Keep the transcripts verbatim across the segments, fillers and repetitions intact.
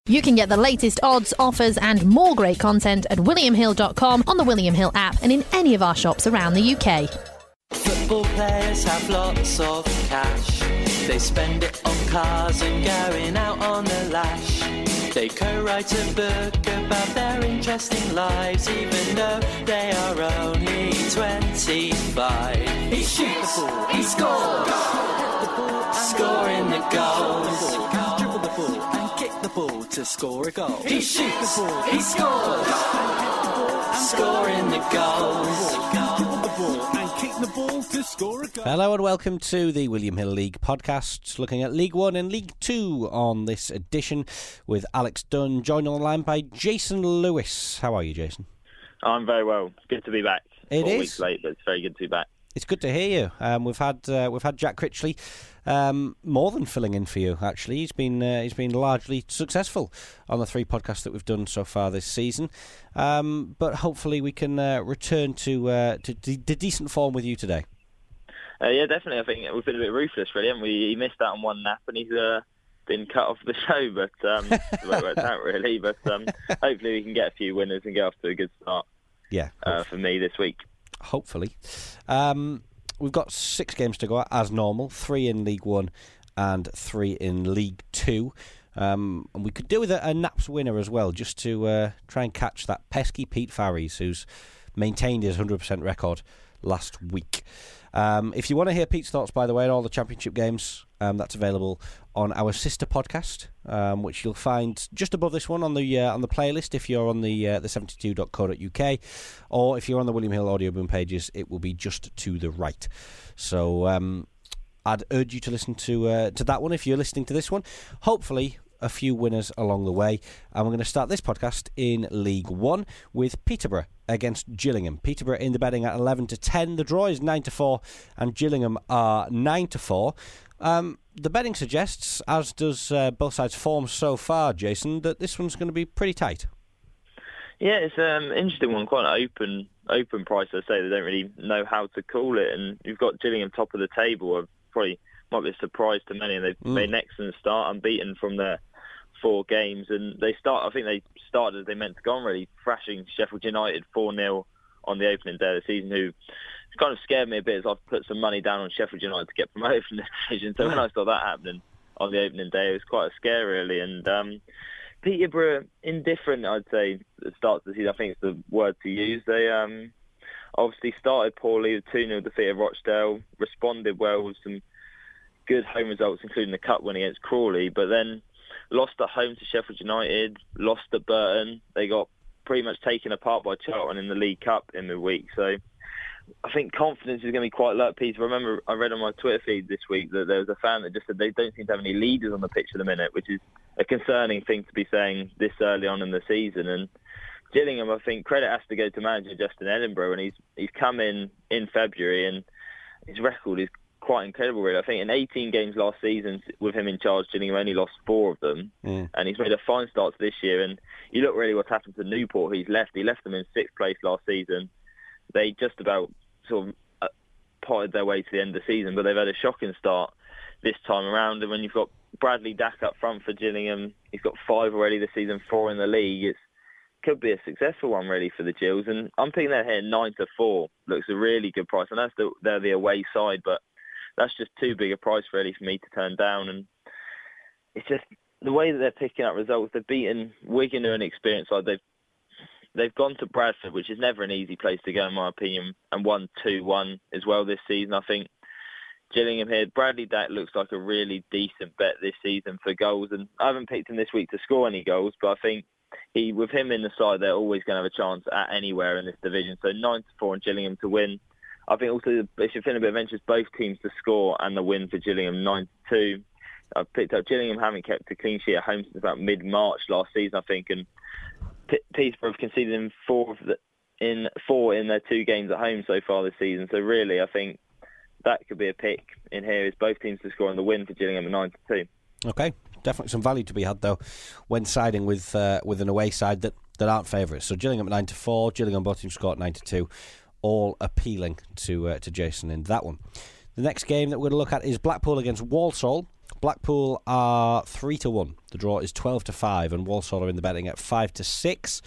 You can get the latest odds, offers and more great content at william hill dot com, on the William Hill app and in any of our shops around the U K. Football players have lots of cash. They spend it on cars and going out on the lash. They co-write a book about their interesting lives, even though they are only twenty-five. He shoots, he scores, the ball, scoring the goals. Dribble the ball and kick the ball to score a goal. He shoots, the ball, he scores, scoring the goals. Dribble the ball and kick the ball to score a goal. Hello and welcome to the William Hill League podcast, looking at League One and League Two on this edition with Alex Dunn, joined on the line by Jason Lewis. How are you, Jason? I'm very well. Good to be back. It Four is. weeks late, but it's very good to be back. It's good to hear you. Um, we've had uh, we've had Jack Critchley um, more than filling in for you. Actually, he's been uh, he's been largely successful on the three podcasts that we've done so far this season. Um, but hopefully, we can uh, return to uh, to the de- decent form with you today. Uh, yeah, definitely. I think we've been a bit ruthless, really, haven't we? He missed out on one nap, and he's uh, been cut off the show, but um, that's the way it worked out, really. But um, hopefully, we can get a few winners and get off to a good start. Yeah, uh, for me this week. Hopefully. Um, we've got six games to go as normal, three in League One and three in League Two. Um, and we could do with a, a Naps winner as well, just to uh, try and catch that pesky Pete Farries, who's maintained his one hundred percent record last week. Um, if you want to hear Pete's thoughts, by the way, on all the championship games, um, that's available on our sister podcast, um, which you'll find just above this one on the uh, on the playlist if you're on the uh, the seventy-two dot co dot uk, or if you're on the William Hill Audio Boom pages, it will be just to the right. So um, I'd urge you to listen to uh, to that one if you're listening to this one. Hopefully, a few winners along the way, and we're going to start this podcast in League One with Peterborough against Gillingham. Peterborough in the betting at eleven to ten. The draw is nine to four, and Gillingham are nine to four. Um, the betting suggests, as does uh, both sides' form so far, Jason, that this one's going to be pretty tight. Yeah, it's an um, interesting one, quite an open open price, I say. They don't really know how to call it, and you've got Gillingham top of the table. Probably might be a surprise to many, and they've mm. made an excellent start, unbeaten from their four games, and they start. I think they started as they meant to go on, really, thrashing Sheffield United four nil on the opening day of the season, who kind of scared me a bit as I've put some money down on Sheffield United to get promoted from the division. So when I saw that happening on the opening day, it was quite a scare, really. And um, Peterborough, indifferent, I'd say, at the start of the season, I think it's the word to use. They um, obviously started poorly with two nil defeat of Rochdale, responded well with some good home results, including the cup win against Crawley, but then lost at home to Sheffield United, lost at Burton. They got pretty much taken apart by Charlton in the League Cup in the week. So I think confidence is going to be quite low. Peter, I remember I read on my Twitter feed this week that there was a fan that just said they don't seem to have any leaders on the pitch at the minute, which is a concerning thing to be saying this early on in the season. And Gillingham, I think credit has to go to manager Justin Edinburgh, and he's he's come in in February, and his record is quite incredible, really. I think in eighteen games last season with him in charge, Gillingham only lost four of them, mm. and he's made a fine start to this year. And you look really what's happened to Newport. He's left. He left them in sixth place last season. They just about sort of uh, potted their way to the end of the season, but they've had a shocking start this time around. And when you've got Bradley Dack up front for Gillingham, he's got five already this season, four in the league. It could be a successful one, really, for the Gills. And I'm thinking they're here nine to four. Looks a really good price. And that's the, they're the away side, but that's just too big a price, really, for me to turn down. And it's just the way that they're picking up results. They've beaten Wigan, who are an experienced side. They've they've gone to Bradford, which is never an easy place to go, in my opinion, and won two one as well this season. I think Gillingham here, Bradley Dack looks like a really decent bet this season for goals. And I haven't picked him this week to score any goals, but I think he, with him in the side, they're always going to have a chance at anywhere in this division. So nine to four on Gillingham to win. I think also it should feel a bit of interest, both teams to score and the win for Gillingham, nine to two. I've picked up Gillingham having kept a clean sheet at home since about mid-March last season, I think, and P- Peterborough have conceded in four, of the, in four in their two games at home so far this season. So really, I think that could be a pick in here, is both teams to score and the win for Gillingham at nine to two. Okay, definitely some value to be had, though, when siding with uh, with an away side that, that aren't favourites. So Gillingham at nine to four, Gillingham both teams score at nine to two. All appealing to uh, to Jason in that one. The next game that we're going to look at is Blackpool against Walsall. Blackpool are three to one. The draw is twelve to five, and Walsall are in the betting at five to six.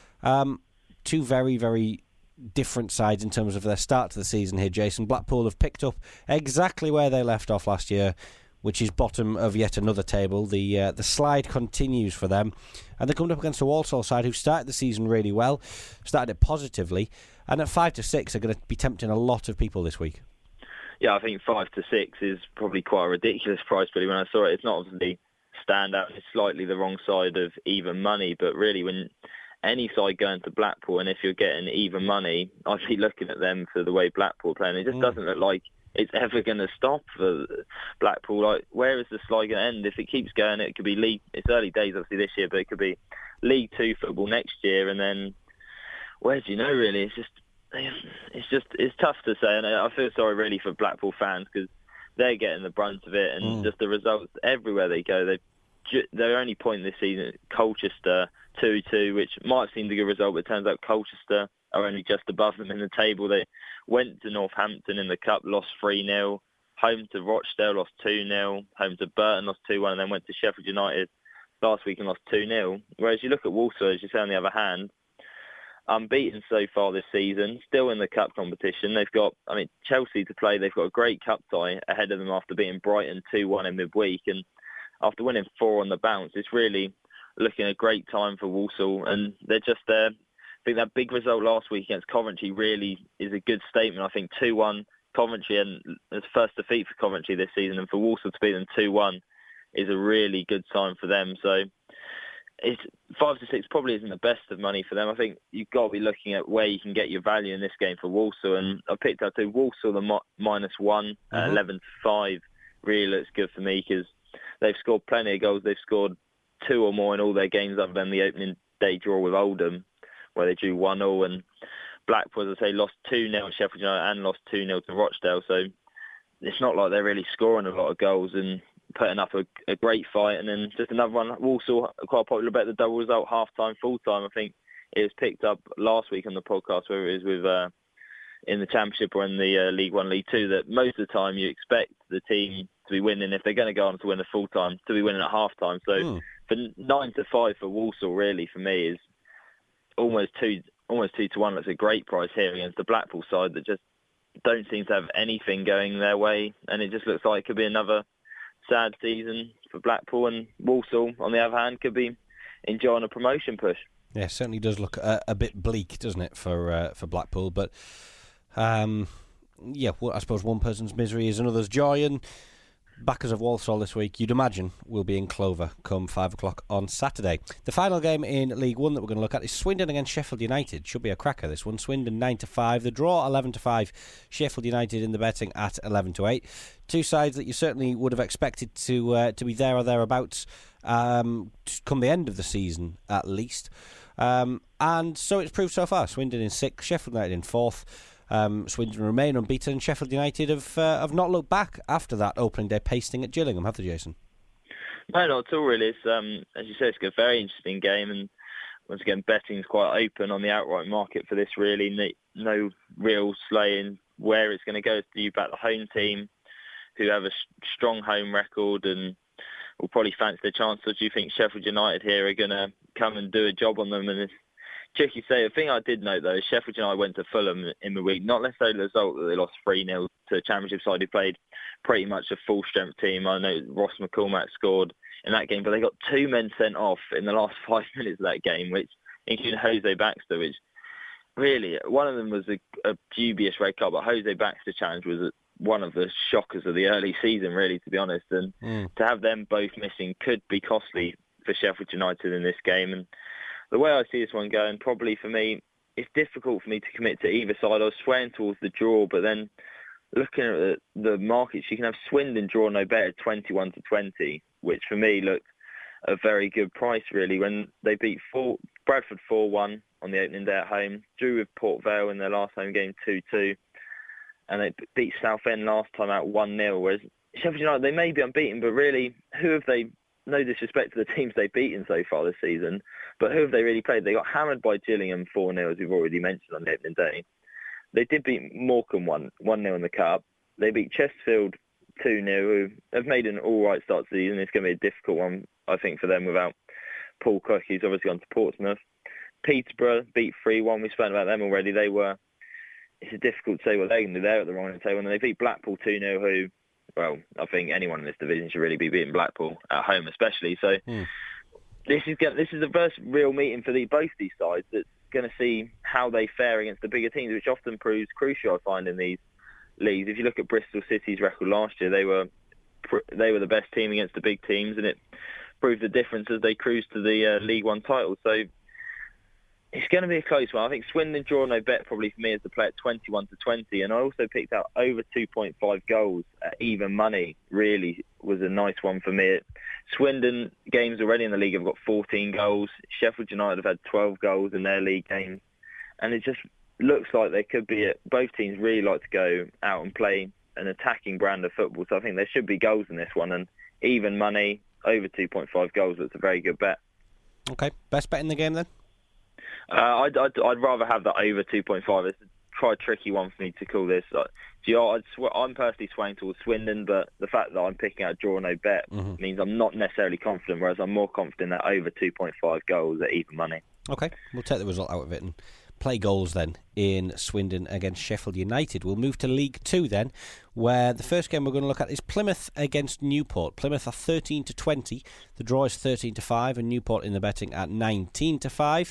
Um, two very, very different sides in terms of their start to the season here, Jason. Blackpool have picked up exactly where they left off last year, which is bottom of yet another table. The uh, the slide continues for them, and they're coming up against a Walsall side who started the season really well, started it positively, and at five to six are going to be tempting a lot of people this week. Yeah, I think five to six is probably quite a ridiculous price. Really, when I saw it, it's not obviously standout. It's slightly the wrong side of even money, but really, when any side going to Blackpool, and if you're getting even money, I'd be looking at them for the way Blackpool are playing. It just mm. doesn't look like it's ever going to stop for Blackpool. Like, where is the slide going to end? If it keeps going, it could be League. It's early days, obviously, this year, but it could be League Two football next year, and then where do you know? Really, it's just, it's just, it's tough to say, and I feel sorry really for Blackpool fans because they're getting the brunt of it, and mm. just the results everywhere they go. They their only point this season, Colchester two two, which might have seemed a good result, but it turns out Colchester are only just above them in the table. They went to Northampton in the Cup, lost three nil. Home to Rochdale, lost two nil. Home to Burton, lost two one. And then went to Sheffield United last week and lost two nil. Whereas you look at Walsall, as you say, on the other hand, unbeaten so far this season, still in the Cup competition. They've got, I mean, Chelsea to play. They've got a great Cup tie ahead of them after beating Brighton two one in midweek. And after winning four on the bounce, it's really looking a great time for Walsall. And they're just there. I think that big result last week against Coventry really is a good statement. I think two one Coventry, and it's first defeat for Coventry this season, and for Walsall to beat them two one is a really good sign for them. So it's five to six probably isn't the best of money for them. I think you've got to be looking at where you can get your value in this game for Walsall, and I picked up to Walsall the mo- minus one mm-hmm. at eleven to five really looks good for me because they've scored plenty of goals. They've scored two or more in all their games other than the opening day draw with Oldham, where they drew one nil, and Blackpool, as I say, lost two nil to Sheffield United and lost two nil to Rochdale. So it's not like they're really scoring a lot of goals and putting up a, a great fight. And then just another one, Walsall, quite a popular bet, the double result, half-time, full-time. I think it was picked up last week on the podcast, whether it was with uh, in the Championship or in the uh, League One, League Two, that most of the time you expect the team to be winning, if they're going to go on to win the full-time, to be winning at half-time. So mm. for nine to five for Walsall, really, for me, is almost two almost two to one. That's a great price here against the Blackpool side that just don't seem to have anything going their way, and it just looks like it could be another sad season for Blackpool. And Walsall, on the other hand, could be enjoying a promotion push. Yeah, it certainly does look a, a bit bleak, doesn't it, for uh, for Blackpool? But um, yeah, well, I suppose one person's misery is another's joy, and backers of Walsall this week, you'd imagine, will be in clover come five o'clock on Saturday. The final game in League One that we're going to look at is Swindon against Sheffield United. Should be a cracker, this one. Swindon nine to five. The draw eleven to five. Sheffield United in the betting at eleven to eight. Two sides that you certainly would have expected to uh, to be there or thereabouts um, come the end of the season, at least. Um, and so it's proved so far. Swindon in sixth, Sheffield United in fourth. Um, Swindon remain unbeaten, and Sheffield United have uh, have not looked back after that opening day pasting at Gillingham, have they, Jason? No, not at all, really. It's, um, as you said, it's a very interesting game, and once again, betting's quite open on the outright market for this, really. No, no real slaying where it's going to go. Do you back the home team, who have a strong home record and will probably fancy their chance, or do you think Sheffield United here are going to come and do a job on them? And it's tricky to say. The thing I did note, though, is Sheffield United went to Fulham in the week. Not necessarily the result that they lost three nil to a Championship side who played pretty much a full-strength team. I know Ross McCormack scored in that game, but they got two men sent off in the last five minutes of that game, which including Jose Baxter, which really, one of them was a, a dubious red card, but Jose Baxter challenge was a, one of the shockers of the early season, really, to be honest. And mm. to have them both missing could be costly for Sheffield United in this game. And the way I see this one going, probably for me, it's difficult for me to commit to either side. I was swaying towards the draw, but then looking at the, the markets, you can have Swindon draw no better, twenty-one to twenty, which for me looked a very good price, really, when they beat four, Bradford four one on the opening day at home, drew with Port Vale in their last home game two two, and they beat Southend last time out one nil, whereas Sheffield United, they may be unbeaten, but really, who have they, no disrespect to the teams they've beaten so far this season, but who have they really played? They got hammered by Gillingham four nil, as we've already mentioned on the opening day. They did beat Morecambe one nil in the Cup. They beat Chesterfield two nil, who have made an all-right start to the season. It's going to be a difficult one, I think, for them without Paul Cook, who's obviously gone to Portsmouth. Peterborough beat three one. We spoke about them already. They were... It's difficult to say what they can do. They're at the wrong table. And they beat Blackpool two nil, who, well, I think anyone in this division should really be beating Blackpool at home especially. So mm. this is this is the first real meeting for the, both these sides that's going to see how they fare against the bigger teams, which often proves crucial, I find, in these leagues. If you look at Bristol City's record last year, they were they were the best team against the big teams, and it proved the difference as they cruised to the uh, League One title. So it's going to be a close one. I think Swindon draw no bet probably for me as the play at twenty-one to twenty, and I also picked out over two point five goals at even money. Really was a nice one for me. Swindon games already in the league have got fourteen goals. Sheffield United have had twelve goals in their league games, and it just looks like they could be. A, both teams really like to go out and play an attacking brand of football, so I think there should be goals in this one, and even money over two point five goals. That's a very good bet. Okay, best bet in the game then. Uh, I'd, I'd I'd rather have that over two point five. It's a quite tricky one for me to call this. Uh, you know, I'd sw- I'm personally swaying towards Swindon, but the fact that I'm picking out draw no bet mm-hmm. means I'm not necessarily confident, whereas I'm more confident that over two point five goals at even money. Okay, we'll take the result out of it and play goals then in Swindon against Sheffield United. We'll move to League Two then, where the first game we're going to look at is Plymouth against Newport. Plymouth are thirteen to twenty. The draw is thirteen to five, and Newport in the betting at nineteen to five.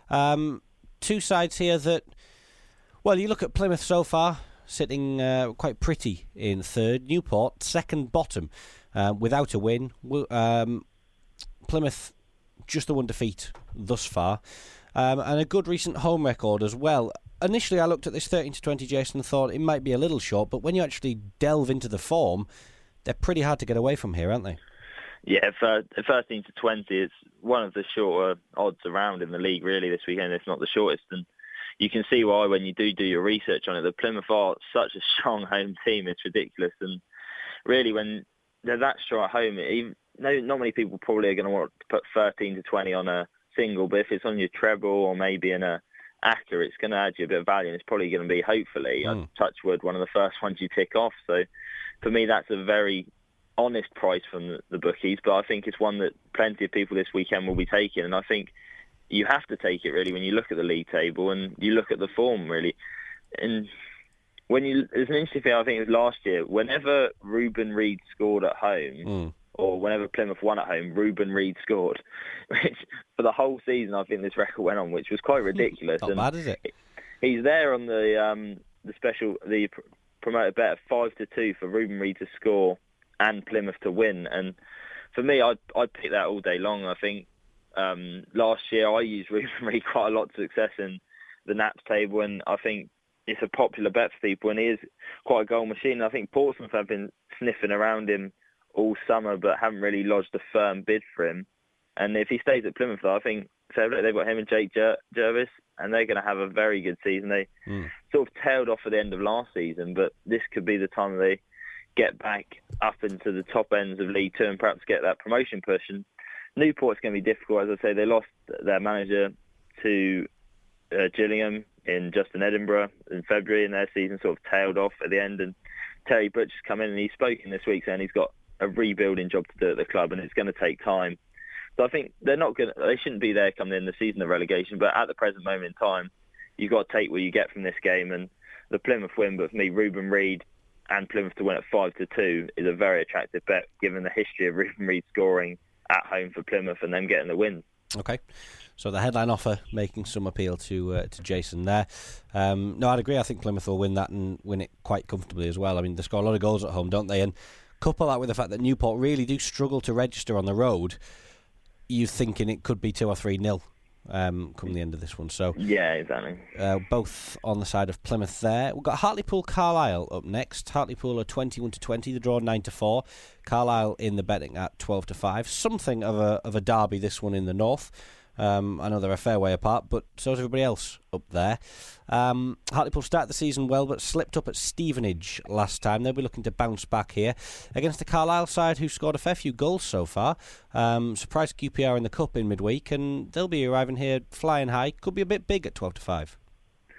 Um, two sides here that, well, you look at Plymouth so far, sitting uh, quite pretty in third. Newport, second bottom, uh, without a win. Um, Plymouth, just the one defeat thus far, um, and a good recent home record as well. Initially, I looked at this thirteen to twenty, Jason, and thought it might be a little short, but when you actually delve into the form, they're pretty hard to get away from here, aren't they? Yeah, for thirteen to twenty, it's one of the shorter odds around in the league, really, this weekend, if not the shortest. And you can see why when you do do your research on it. The Plymouth are such a strong home team, it's ridiculous. And really, when they're that strong at home, even, no, not many people probably are going to want to put thirteen to twenty on a single, but if it's on your treble or maybe in a acca, it's going to add you a bit of value, and it's probably going to be, hopefully, mm. touch wood, one of the first ones you tick off. So for me, that's a very honest price from the, the bookies, but I think it's one that plenty of people this weekend will be taking, and I think you have to take it really when you look at the league table and you look at the form really. And when you, there's an interesting thing I think it was last year, whenever Ruben Reid scored at home, mm. or whenever Plymouth won at home, Ruben Reid scored, which for the whole season I think this record went on, which was quite ridiculous. Not and bad, is it? He's there on the um, the special, the promoted bet of five to two for Ruben Reid to score and Plymouth to win. And for me, I'd, I'd pick that all day long. I think um, last year I used Ruben Reid quite a lot of success in the Naps table, and I think it's a popular bet for people, and he is quite a goal machine. I think Portsmouth have been sniffing around him all summer but haven't really lodged a firm bid for him. And if he stays at Plymouth, though, I think so they've got him and Jake Jer- Jervis, and they're going to have a very good season. They mm. sort of tailed off at the end of last season, but this could be the time they get back up into the top ends of League Two and perhaps get that promotion push. And Newport's going to be difficult. As I say, they lost their manager to uh, Gillingham in Justin Edinburgh in February, and their season sort of tailed off at the end. And Terry Butcher's come in, and he's spoken this week saying he's got a rebuilding job to do at the club, and it's going to take time. So I think they're not going. They shouldn't be there coming in the season of relegation. But at the present moment in time, you've got to take what you get from this game. And the Plymouth win, but for me, Ruben Reid and Plymouth to win at five to two is a very attractive bet, given the history of Ruben Reid scoring at home for Plymouth and them getting the win. Okay, so the headline offer making some appeal to uh, to Jason there. Um, no, I'd agree. I think Plymouth will win that and win it quite comfortably as well. I mean, they score a lot of goals at home, don't they? And couple that with the fact that Newport really do struggle to register on the road, you're thinking it could be two or three nil. Um, come the end of this one. So yeah, exactly. Uh, both on the side of Plymouth there. We've got Hartlepool Carlisle up next. Hartlepool are twenty-one to twenty. The draw nine to four. Carlisle in the betting at twelve to five. Something of a of a derby, this one in the north. Um, I know they're a fair way apart, but so is everybody else up there. Um, Hartlepool started the season well, but slipped up at Stevenage last time. They'll be looking to bounce back here against the Carlisle side, who scored a fair few goals so far. Um, surprised Q P R in the Cup in midweek, and they'll be arriving here flying high. Could be a bit big at twelve to five.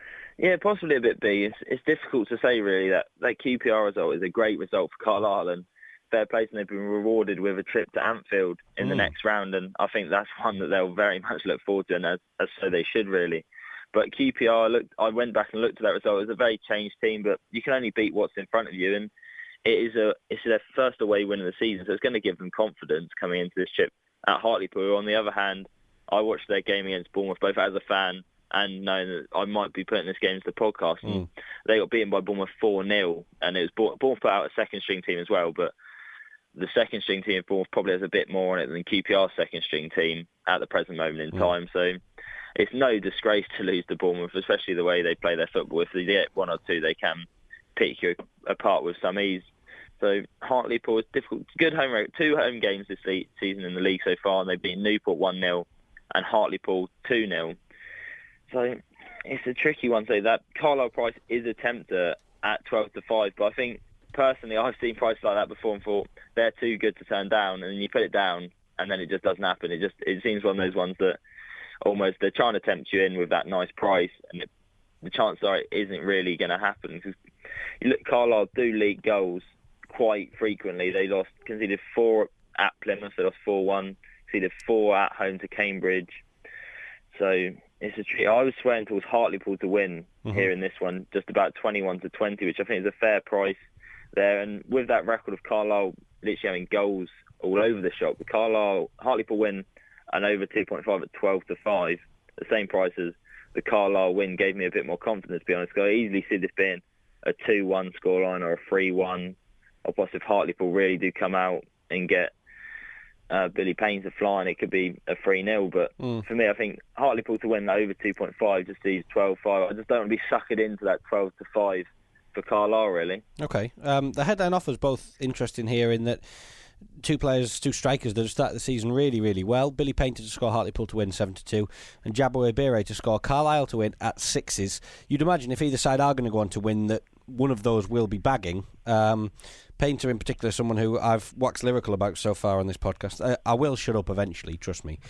Yeah, possibly a bit B. It's, it's difficult to say, really. That, that Q P R result is a great result for Carlisle, and fair play, and they've been rewarded with a trip to Anfield in mm. the next round, and I think that's one that they'll very much look forward to, and as, as so they should, really. But Q P R, looked, I went back and looked at that result. It was a very changed team, but you can only beat what's in front of you, and it is a it's their first away win of the season, so it's going to give them confidence coming into this trip at Hartlepool. On the other hand, I watched their game against Bournemouth, both as a fan and knowing that I might be putting this game into the podcast. Mm. And they got beaten by Bournemouth four nil, and it was Bournemouth put out a second-string team as well, but the second-string team of Bournemouth probably has a bit more on it than Q P R's second-string team at the present moment in mm. time. So it's no disgrace to lose to Bournemouth, especially the way they play their football. If they get one or two, they can pick you apart with some ease. So Hartlepool is difficult. Good home record. Two home games this season in the league so far, and they've beaten Newport one nil and Hartlepool two nil. So it's a tricky one. So that Carlisle price is a tempter at twelve to five, but I think personally I've seen prices like that before and thought they're too good to turn down, and you put it down and then it just doesn't happen. It just it seems one of those ones that almost they're trying to tempt you in with that nice price, and it, the chances are it isn't really going to happen, because you look, Carlisle do leak goals quite frequently. They lost conceded four at Plymouth, they lost four one, conceded four at home to Cambridge. So it's a treat. I was swearing towards Hartlepool to win mm-hmm. here in this one, just about twenty-one to twenty, which I think is a fair price there. And with that record of Carlisle literally having goals all over the shop, the Carlisle Hartlepool win and over two point five at twelve to five, the same price as the Carlisle win, gave me a bit more confidence, to be honest. I easily see this being a two one scoreline or a three one, or possibly if Hartlepool really do come out and get Uh, Billy Payne to fly, and it could be a three nil. But mm. for me, I think Hartlepool to win over two point five, just these twelve five. I just don't want to be suckered into that twelve to five for Carlisle, really. Okay. Um, the headline offer is both interesting here in that two players, two strikers that have started the season really, really well. Billy Payne to score Hartlepool to win seven to two, and Jabbo Ibire to score Carlisle to win at sixes. You'd imagine if either side are going to go on to win that one of those will be bagging. Um, Painter in particular, someone who I've waxed lyrical about so far on this podcast. I, I will shut up eventually, trust me.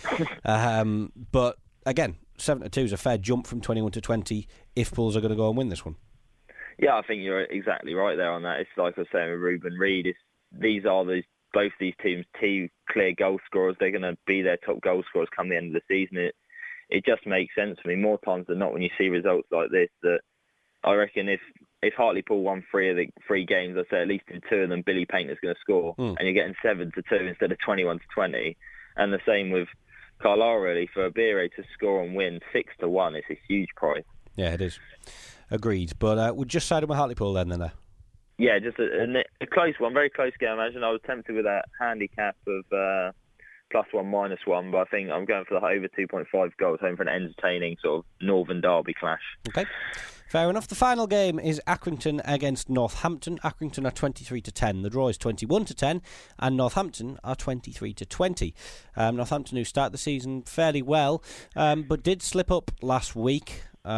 um, but again, seven to two is a fair jump from twenty-one to twenty if Pools are going to go and win this one. Yeah, I think you're exactly right there on that. It's like I was saying with Ruben Reid. It's, these are these, both these teams, two clear goal scorers. They're going to be their top goal scorers come the end of the season. It, it just makes sense for me more times than not when you see results like this, that I reckon if if Hartlepool won three of the three games, I'd say at least in two of them Billy Painter's going to score, mm. and you're getting seven to two instead of twenty-one to twenty. And the same with Carlisle, really. For Ibire to score and win six to one, it's a huge price. Yeah, it is. Agreed. But uh, we're just siding with Hartlepool then, then there. Yeah, just a, a, a close one, very close game. I imagine I was tempted with that handicap of uh, plus one, minus one, but I think I'm going for the over two point five goals, home for an entertaining sort of Northern Derby clash. Okay. Fair enough. The final game is Accrington against Northampton. Accrington are twenty-three to ten. The draw is twenty-one to ten, and Northampton are twenty-three to twenty. Um, Northampton, who start the season fairly well, um, but did slip up last week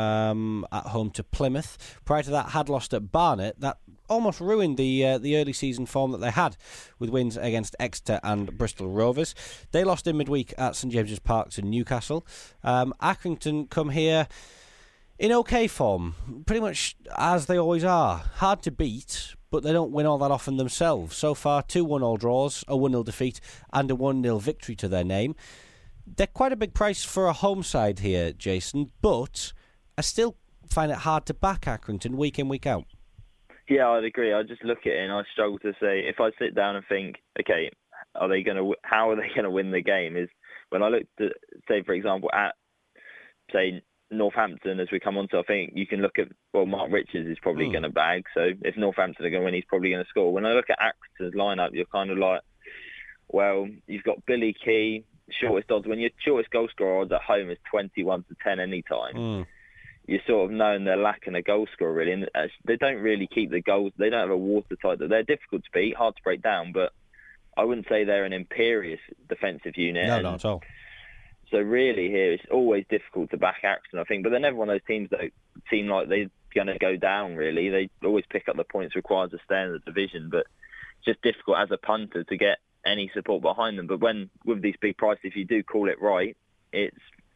um, at home to Plymouth. Prior to that, had lost at Barnet. That almost ruined the uh, the early season form that they had, with wins against Exeter and Bristol Rovers. They lost in midweek at St James's Park to Newcastle. Um, Accrington come here in okay form, pretty much as they always are. Hard to beat, but they don't win all that often themselves. So far, two one all draws, a one nil defeat, and a one nil victory to their name. They're quite a big price for a home side here, Jason, but I still find it hard to back Accrington week in, week out. Yeah, I'd agree. I just look at it and I struggle to say, if I sit down and think, okay, are they going to? How are they going to win the game? Is when I look at, say, for example, at say Northampton, as we come on to, I think you can look at, well, Mark Richards is probably mm. going to bag. So if Northampton are going to win, he's probably going to score. When I look at Accrington's lineup, you're kind of like, well, you've got Billy Key, shortest odds. When your shortest goal scorer odds at home is twenty-one to ten any time. Mm. You're sort of knowing they're lacking a goal scorer, really. And they don't really keep the goals. They don't have a watertight. They're difficult to beat, hard to break down, but I wouldn't say they're an imperious defensive unit. No, and not at all. So really here, it's always difficult to back Accrington, I think. But they're never one of those teams that seem like they're going to go down, really. They always pick up the points required to stay in the division. But it's just difficult as a punter to get any support behind them. But when, with these big prices, if you do call it right, it's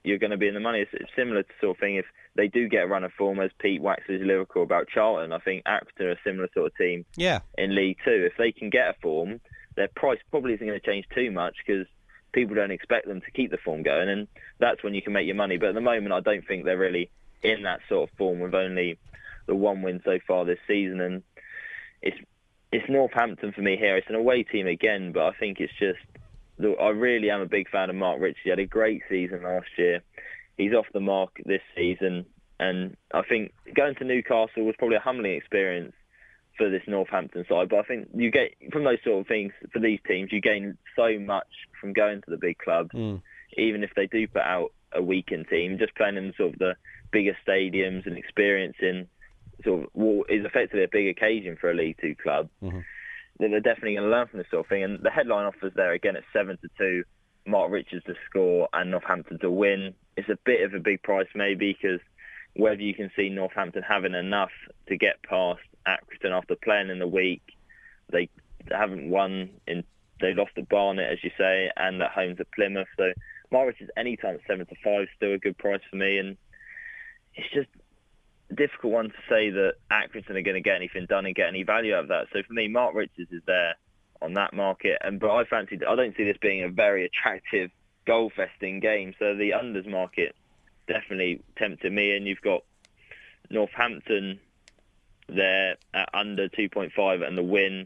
you're going to be in the money. It's, it's similar to sort of thing if they do get a run of form, as Pete waxes lyrical about Charlton. I think Accrington are a similar sort of team yeah. in League Two. If they can get a form, their price probably isn't going to change too much because people don't expect them to keep the form going, and that's when you can make your money. But at the moment, I don't think they're really in that sort of form with only the one win so far this season. And it's it's Northampton for me here. It's an away team again, but I think it's just... I really am a big fan of Mark Ritchie. He had a great season last year. He's off the mark this season. And I think going to Newcastle was probably a humbling experience for this Northampton side. But I think you get, from those sort of things, for these teams, you gain so much from going to the big clubs, mm. even if they do put out a weakened team. Just playing in sort of the bigger stadiums and experiencing sort of what is effectively a big occasion for a League Two club. Mm-hmm. They're definitely going to learn from this sort of thing. And the headline offers there, again, at seven to two, Mark Richards to score and Northampton to win. It's a bit of a big price maybe, because whether you can see Northampton having enough to get past Accrington after playing in the week, they haven't won. In They lost to Barnet, as you say, and at home to Plymouth. So Mark Richards anytime at seven to five is still a good price for me. And it's just a difficult one to say that Accrington are going to get anything done and get any value out of that. So for me, Mark Richards is there on that market, and but I fancy I don't see this being a very attractive goal festing game. So the unders market definitely tempted me, and you've got Northampton there at under two point five and the win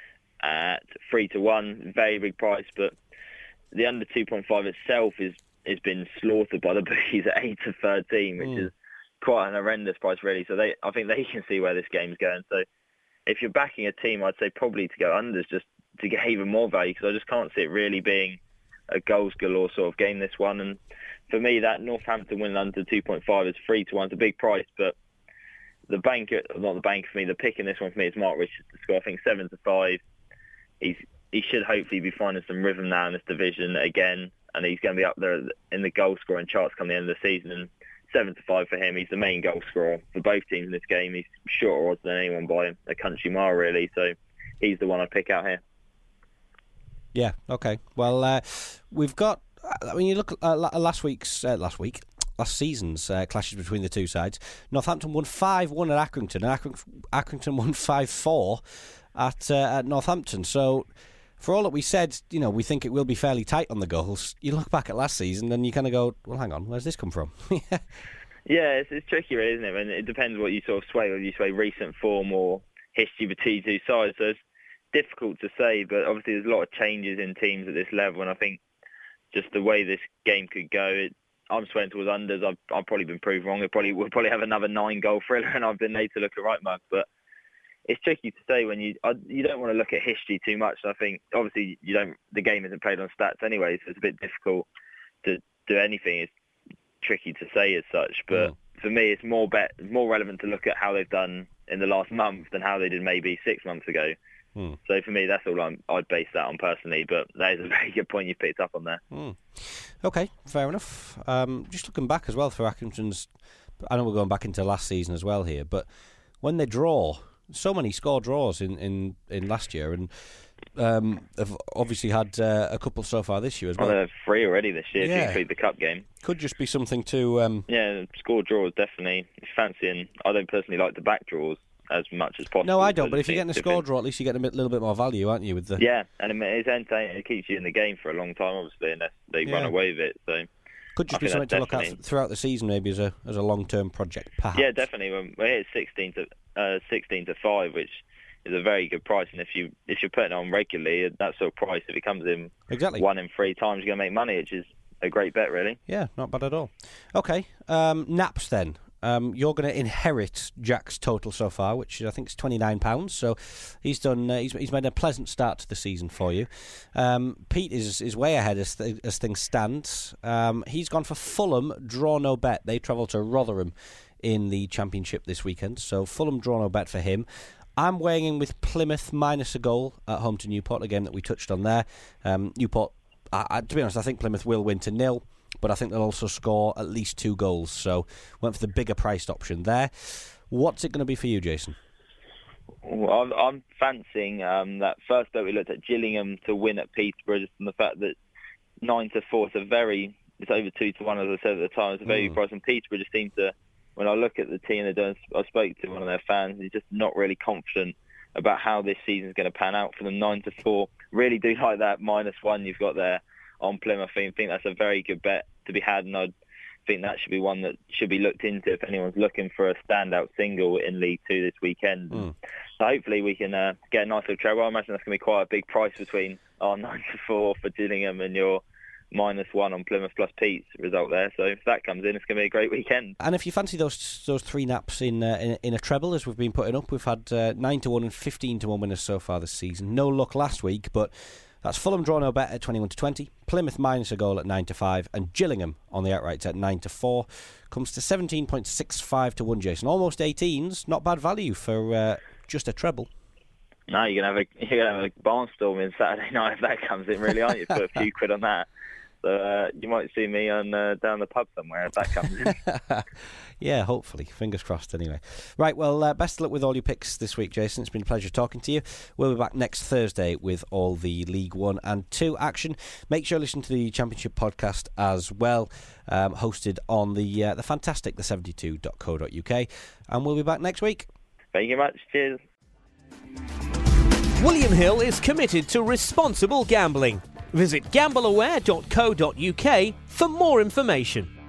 at three to one, very big price, but the under two point five itself is has been slaughtered by the bookies at eight to thirteen, which mm. is quite an horrendous price, really. So they, I think they can see where this game's going. So if you're backing a team, I'd say probably to go unders just to get even more value, because I just can't see it really being a goals galore sort of game, this one. And for me, that Northampton win under two point five is three to one. It's a big price, but the banker, not the banker for me, the pick in this one for me is Mark Richards to score. I think seven to five. He's he should hopefully be finding some rhythm now in this division again, and he's going to be up there in the goal scoring charts come the end of the season. And seven to five for him. He's the main goal scorer for both teams in this game. He's shorter odds than anyone by a country mile, really. So he's the one I pick out here. Yeah. Okay. Well, uh, we've got. I mean, you look at uh, last week's uh, last week. Last season's uh, clashes between the two sides. Northampton won five one at Accrington, and Accrington, Accrington won five four at uh, at Northampton. So, for all that we said, you know, we think it will be fairly tight on the goals. You look back at last season, and you kind of go, "Well, hang on, where's this come from?" Yeah, it's, it's tricky, really, isn't it? And it depends what you sort of sway, whether you sway recent form or history between two sides. So it's difficult to say, but obviously there's a lot of changes in teams at this level, and I think just the way this game could go, it, I'm swaying towards unders. I've, I've probably been proved wrong. We'll probably, we'll probably have another nine-goal thriller, and I've been made to look at right mug. But it's tricky to say when you I, you don't want to look at history too much. I think obviously you don't. The game isn't played on stats anyway, so it's a bit difficult to do anything. It's tricky to say as such. But mm. for me, it's more bet, more relevant to look at how they've done in the last month than how they did maybe six months ago. Mm. So for me, that's all I'm, I'd base that on personally, but that is a very good point you picked up on there. Mm. Okay, fair enough. Um, just looking back as well for Accrington's, I know we're going back into last season as well here, but when they draw, so many score draws in, in, in last year, and um, have obviously had uh, a couple so far this year as well. Well, they're three already this year, yeah. to include the cup game. Could just be something to... Um... Yeah, score draws definitely fancying. I don't personally like the back draws as much as possible. No, I don't, but if you're getting a score draw, at least you get a bit, little bit more value, aren't you? With the Yeah, and it's entertaining. It keeps you in the game for a long time, obviously, unless they yeah. run away with it. So could just I be something to look at throughout the season, maybe as a as a long term project, perhaps. Yeah, definitely. We're here sixteen to uh, sixteen to five, which is a very good price. And if you if you're putting it on regularly, that sort of price, if it comes in exactly one in three times, you're going to make money, which is a great bet, really. Yeah, not bad at all. Okay, um, Naps then. Um, you're going to inherit Jack's total so far, which I think is twenty-nine pounds. So he's done. Uh, he's he's made a pleasant start to the season for you. Um, Pete is is way ahead as th- as things stand. Um, he's gone for Fulham draw no bet. They travel to Rotherham in the Championship this weekend. So Fulham draw no bet for him. I'm weighing in with Plymouth minus a goal at home to Newport, a game that we touched on there. Um, Newport, I, I, to be honest, I think Plymouth will win to nil. But I think they'll also score at least two goals. So went for the bigger priced option there. What's it going to be for you, Jason? Well, I'm, I'm fancying um, that first bet we looked at, Gillingham to win at Peterborough, just from the fact that nine to four is a very it's over two to one, as I said at the time. It's a very Mm. good price. And Peterborough just seems to, when I look at the team they're doing, I spoke to one of their fans, he's just not really confident about how this season's going to pan out for them. Nine to four. Really do like that minus one you've got there on Plymouth. I think that's a very good bet to be had, and I think that should be one that should be looked into if anyone's looking for a standout single in League Two this weekend. Mm. So hopefully we can uh, get a nice little treble. I imagine that's going to be quite a big price between our nine to four for Gillingham and your minus one on Plymouth plus Pete's result there. So if that comes in, it's going to be a great weekend. And if you fancy those those three naps in uh, in, in a treble, as we've been putting up, we've had uh, nine to one and fifteen to one winners so far this season. No luck last week, but that's Fulham draw no bet at twenty-one to twenty, Plymouth minus a goal at nine to five, and Gillingham on the outrights at nine to four. Comes to seventeen point six five to one, Jason. Almost eighteens, not bad value for uh, just a treble. No, you're gonna have a you're gonna have a barnstorming Saturday night if that comes in, really, aren't you? Put a few quid on that. So uh, you might see me on uh, down the pub somewhere if that comes in. Yeah, hopefully. Fingers crossed, anyway. Right, well, uh, best of luck with all your picks this week, Jason. It's been a pleasure talking to you. We'll be back next Thursday with all the League One and Two action. Make sure you listen to the Championship podcast as well, um, hosted on the uh, the fantastic the seventy-two dot co dot uk. And we'll be back next week. Thank you much. Cheers. William Hill is committed to responsible gambling. Visit gamble aware dot co dot uk for more information.